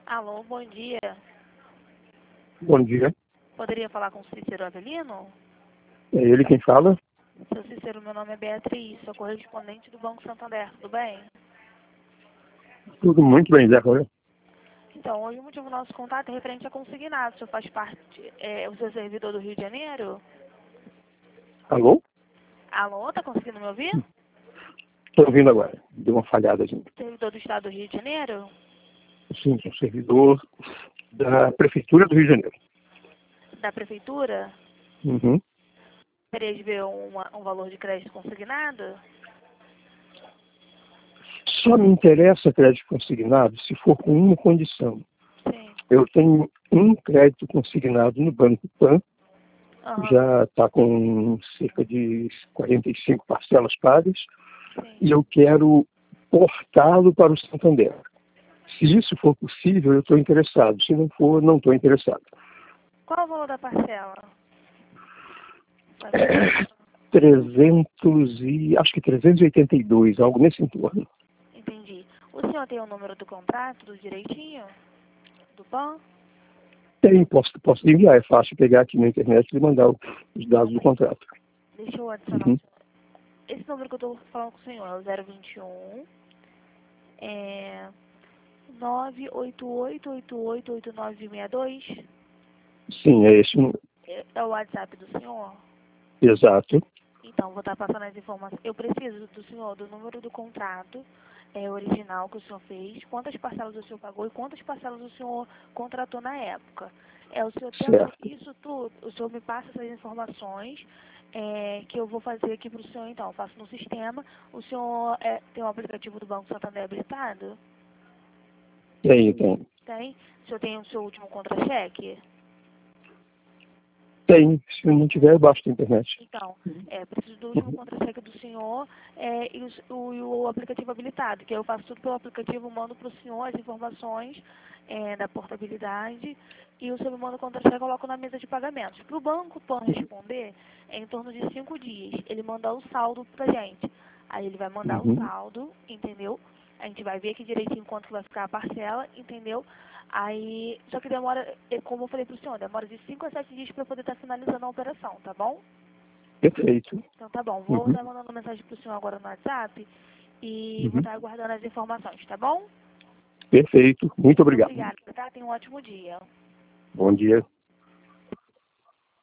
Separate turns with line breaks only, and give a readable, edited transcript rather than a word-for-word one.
Alô, bom dia.
Bom dia.
Poderia falar com o Cícero Avelino?
É ele quem fala?
Seu Cícero, meu nome é Beatriz, sou correspondente do Banco Santander, tudo bem?
Tudo muito bem, Zé Roy.
Então, hoje o motivo do nosso contato é referente a consignado. O senhor faz parte, o seu servidor do Rio de Janeiro?
Alô?
Alô, tá conseguindo me ouvir?
Estou ouvindo agora. Deu uma falhada, gente.
Servidor do Estado do Rio de Janeiro?
Sim, sou servidor da Prefeitura do Rio de Janeiro.
Da Prefeitura?
Uhum.
Gostaria de ver um valor de crédito consignado?
Só me interessa crédito consignado se for com uma condição.
Sim.
Eu tenho um crédito consignado no Banco Pan,
Aham.
já está com cerca de 45 parcelas pagas,
Sim.
e eu quero portá-lo para o Santander. Se isso for possível, eu estou interessado. Se não for, não estou interessado.
Qual o valor da parcela?
300 acho que 382, algo nesse entorno.
Entendi. O senhor tem o número do contrato, do direitinho? Do PAN?
Tem, posso enviar, é fácil pegar aqui na internet e mandar os dados do contrato.
Deixa eu adicionar.
Uhum.
Esse número que eu estou falando com o senhor é o 021 é 988888962.
Sim, é esse número.
É o WhatsApp do senhor?
Exato.
Então, vou estar passando as informações. Eu preciso do senhor, do número do contrato original que o senhor fez, quantas parcelas o senhor pagou e quantas parcelas o senhor contratou na época. O senhor tendo
Certo.
isso tudo, o senhor me passa essas informações que eu vou fazer aqui para o senhor, então. Eu faço no sistema. O senhor tem um aplicativo do Banco Santander habilitado?
Tem.
Tem? O senhor tem o seu último contra-cheque?
Tem. Se não tiver, basta a internet.
Então, preciso do último contra-cheque do senhor e o aplicativo habilitado, que eu faço tudo pelo aplicativo, mando para o senhor as informações da portabilidade e o senhor me manda o contra-cheque e coloco na mesa de pagamentos. Para o banco PAN responder, é em torno de 5 dias. Ele manda o saldo para a gente. Aí ele vai mandar o
Uhum.
saldo, entendeu? A gente vai ver aqui direitinho quanto que vai ficar a parcela, entendeu? Aí, só que demora, como eu falei para o senhor, demora de 5 a 7 dias para poder estar finalizando a operação, tá bom?
Perfeito.
Então tá bom, vou
Uhum.
estar mandando mensagem pro senhor agora no WhatsApp e vou
Uhum.
estar aguardando as informações, tá bom?
Perfeito. Muito obrigado.
Obrigada, tá? Tenha um ótimo dia.
Bom dia.